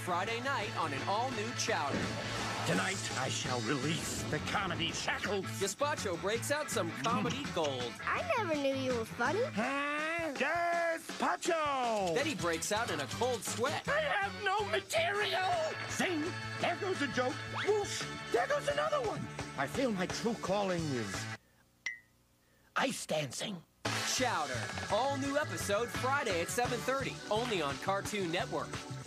Friday night on an all-new Chowder. Tonight, I shall release the comedy shackles. Gazpacho breaks out some comedy gold. I never knew you were funny. Huh? Gazpacho! Then he breaks out in a cold sweat. I have no material! Zing! There goes a joke. Whoosh! There goes another one. I feel my true calling is ice dancing. Chowder. All new episode Friday at 7:30, only on Cartoon Network.